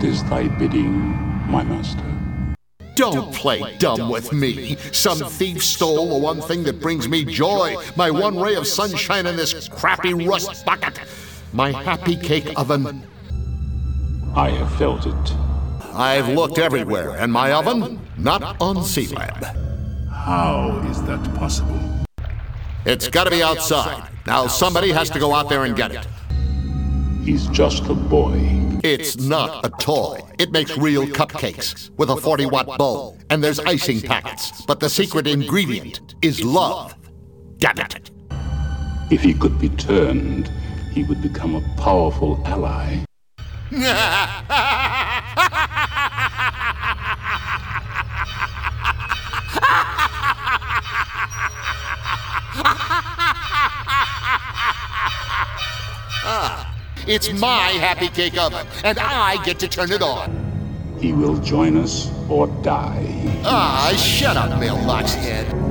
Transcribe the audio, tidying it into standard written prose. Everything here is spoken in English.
What is thy bidding, my master? Don't play dumb with me. Some thief stole the one thing that brings me joy, my one ray of sunshine in this crappy rust bucket, my happy cake oven. I have felt it. I've looked everywhere, and my oven, not on C-Lab. How is that possible? It's got to be outside. Now somebody has to go out there and get it. He's just a boy. It's not a toy. It makes real cupcakes with a 40-watt bulb, and there's icing packets. But the secret ingredient is love. Damn it. If he could be turned, he would become a powerful ally. It's my happy cake oven, and I get to turn it on. He will join us or die. Shut up, mailbox head.